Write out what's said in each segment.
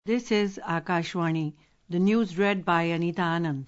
This is Akashvani, the news read by Anita Anand.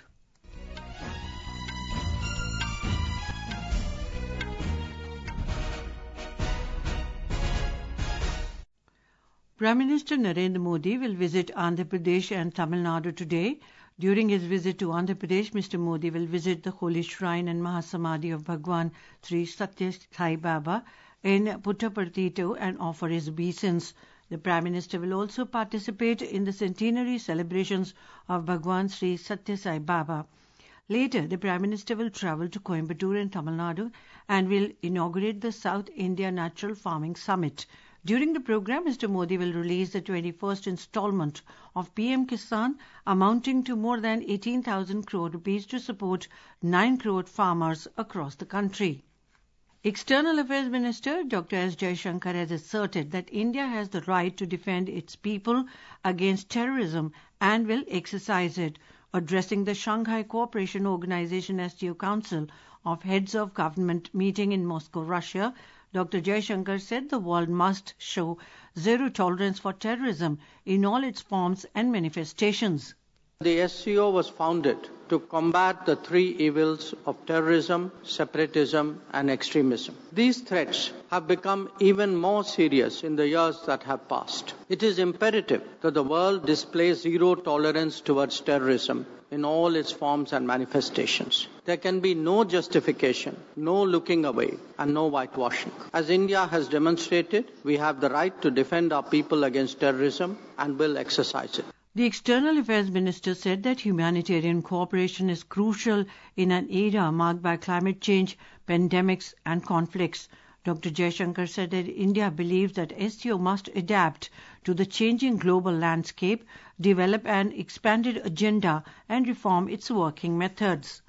Prime Minister Narendra Modi will visit Andhra Pradesh and Tamil Nadu today. During his visit to Andhra Pradesh, Mr. Modi will visit the holy shrine and Mahasamadhi of Bhagwan Sri Satya Sai Baba in Puttaparthi and offer his obeisance. The Prime Minister will also participate in the centenary celebrations of Bhagwan Sri Satya Sai Baba. Later, the Prime Minister will travel to Coimbatore in Tamil Nadu and will inaugurate the South India Natural Farming Summit. During the program, Mr. Modi will release the 21st installment of PM Kisan amounting to more than 18,000 crore rupees to support 9 crore farmers across the country. External Affairs Minister Dr. S. Jaishankar has asserted that India has the right to defend its people against terrorism and will exercise it. Addressing the Shanghai Cooperation Organization SCO Council of Heads of Government meeting in Moscow, Russia, Dr. Jaishankar said the world must show zero tolerance for terrorism in all its forms and manifestations. The SCO was founded to combat the three evils of terrorism, separatism, and extremism. These threats have become even more serious in the years that have passed. It is imperative that the world display zero tolerance towards terrorism in all its forms and manifestations. There can be no justification, no looking away, and no whitewashing. As India has demonstrated, we have the right to defend our people against terrorism and will exercise it. The External Affairs Minister said that humanitarian cooperation is crucial in an era marked by climate change, pandemics, and conflicts. Dr. Jaishankar said that India believes that SCO must adapt to the changing global landscape, develop an expanded agenda, and reform its working methods.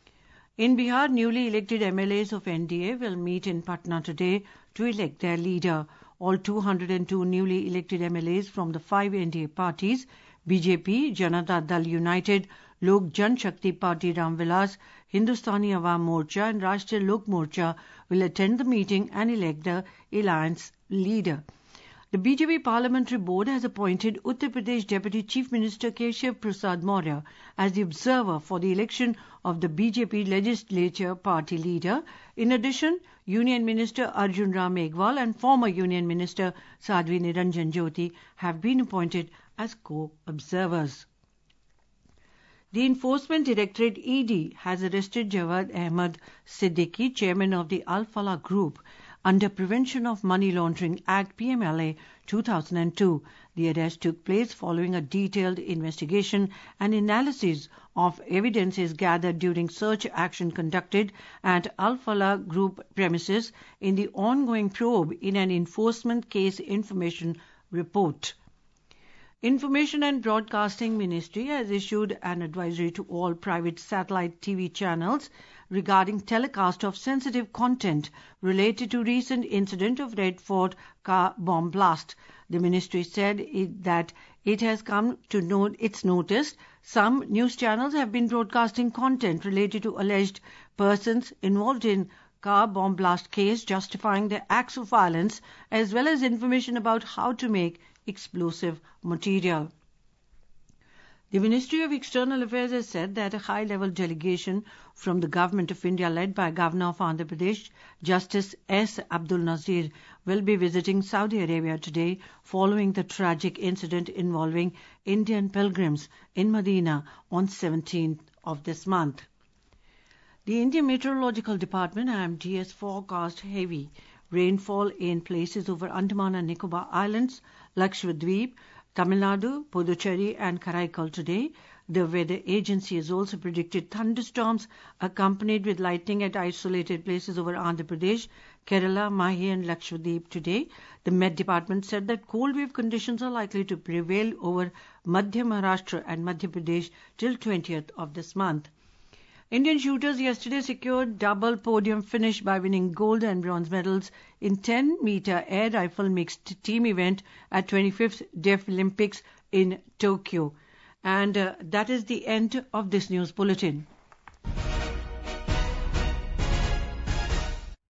In Bihar, newly elected MLAs of NDA will meet in Patna today to elect their leader. All 202 newly elected MLAs from the 5 NDA parties, BJP, Janata Dal United, Lok Jan Shakti Party Ramvilas, Hindustani Awam Morcha and Rashtriya Lok Morcha will attend the meeting and elect the alliance leader. The BJP Parliamentary Board has appointed Uttar Pradesh Deputy Chief Minister Keshav Prasad Maurya as the observer for the election of the BJP Legislature Party leader. In addition, Union Minister Arjun Ram Meghwal and former Union Minister Sadhvi Niranjan Jyoti have been appointed as co-observers. The Enforcement Directorate ED has arrested Jawad Ahmad Siddiqui, chairman of the Al Falah Group, under Prevention of Money Laundering Act PMLA 2002. The arrest took place following a detailed investigation and analysis of evidences gathered during search action conducted at Al Falah Group premises in the ongoing probe in an enforcement case information report. Information and Broadcasting Ministry has issued an advisory to all private satellite TV channels regarding telecast of sensitive content related to recent incident of Red Fort car bomb blast. The ministry said that it has come to its notice some news channels have been broadcasting content related to alleged persons involved in car bomb blast case, justifying their acts of violence as well as information about how to make explosive material. The Ministry of External Affairs has said that a high-level delegation from the Government of India led by Governor of Andhra Pradesh, Justice S. Abdul Nazir, will be visiting Saudi Arabia today following the tragic incident involving Indian pilgrims in Medina on 17th of this month. The Indian Meteorological Department IMD has forecast heavy rainfall in places over Andaman and Nicobar Islands, Lakshadweep, Tamil Nadu, Puducherry and Karaikal today. The weather agency has also predicted thunderstorms accompanied with lightning at isolated places over Andhra Pradesh, Kerala, Mahi and Lakshadweep today. The Met Department said that cold wave conditions are likely to prevail over Madhya Maharashtra and Madhya Pradesh till 20th of this month. Indian shooters yesterday secured double podium finish by winning gold and bronze medals in 10-meter air rifle mixed team event at 25th Deaf Olympics in Tokyo. And that is the end of this news bulletin.